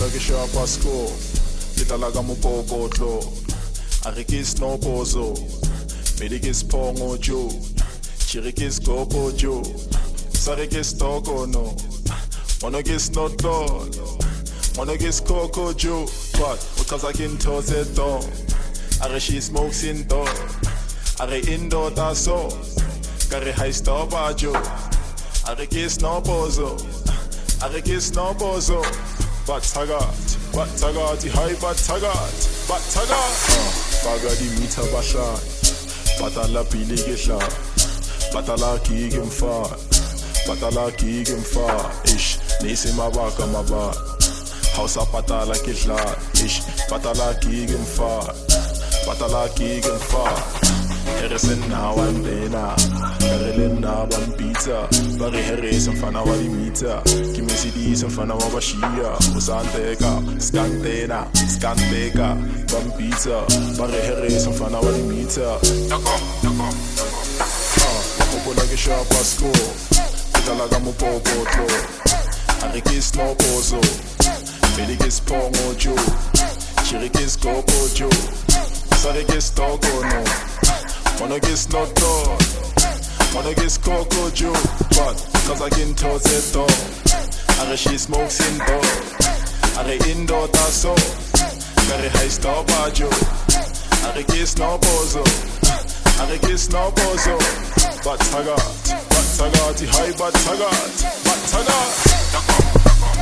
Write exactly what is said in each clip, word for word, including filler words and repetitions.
hopola ke shapa score ke tla ka mopokotlo a re ke snowbozo maybe ke spongo jo chiri ke skopo jo sa re ke stoko no wanna ke snotlo wanna ke skoko jo but uchaza ke ntose to a re she smokes in to a re indo ta so ka re high stop a jo a re ke snowbozo a re ke snowbozo but tagat but tagat high but tagat but tagat baga di mita basha batala pili ke sha batala ki ke mfa batala ki ke mfa ish nisi mabaka maba hausa batala ke sha ish batala ki ke mfa batala ki ke mfa heresen na wandena karelena bampita bari heresen fana wa limita kimesidi fana wa bashia usanteka skantena skanteka bampita bari heresen fana wa limita dako dako ah wakobola ke shapa score kitala ka mopokotlo ari ke snowbozo meli ke spongo jo chiri ke skopo jo sare ke stoko no wanna get not done, wanna get coco Joe, but cause I can toss it though. I she smokes in door, I indoor tasso, got a high star bajo, I get snowbozo, I get snowbozo, but tagat, but tagat, high but tagat, but tagat.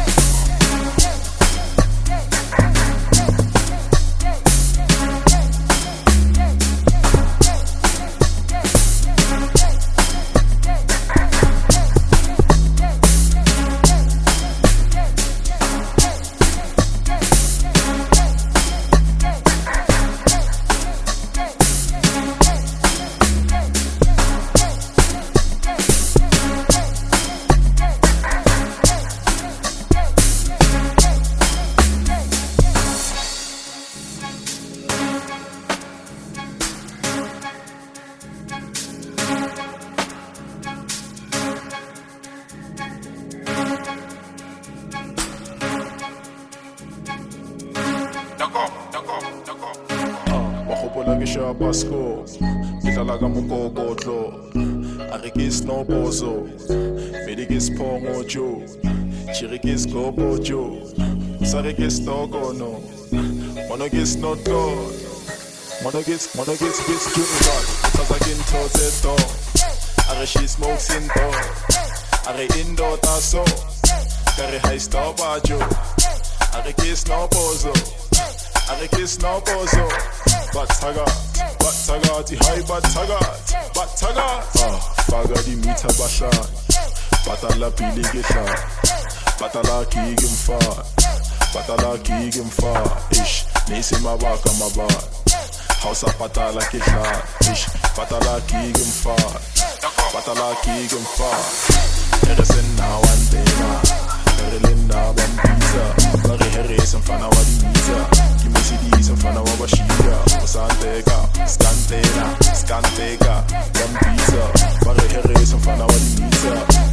Wahopola ke shapa score ke tla ka mokokotlo a re ke snowbozo maybe ke spongo jo chiri ke skopo jo sa re ke stoko no wanna get snotlo wanna get wanna get get jo but cause I can toss it to a re she smokes in to a re indo ta so ka re high stop a jo a re ke snowbozo I kiss no bozo, but tagat, but tagat, high but tagat, but tagat. Ah, baga di mita basha, batala pili gesha, batala ki gimfa, batala ki gimfa. Ish, nisi mabaka maba, hausa batala kesha, ish, batala ki gimfa, batala ki gimfa. Heresen na wandena, herelena bambita, bari heresen fana wadimita. Kimesidi fana wa bashia usanteka skantena skanteka bambisa bare heresen fana wa limita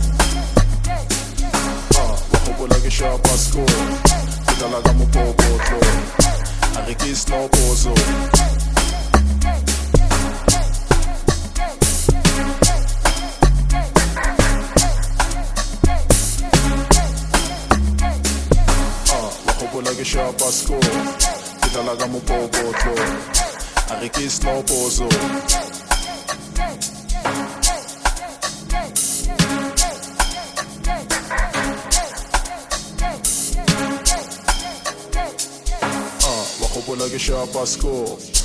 ah wahobola ke shapa score kitala ka mopokotlo a re ke snowbozo ah wahobola ke shapa score kitala ka mopokotlo a re ke snowbozo ah wahopola ke shapa score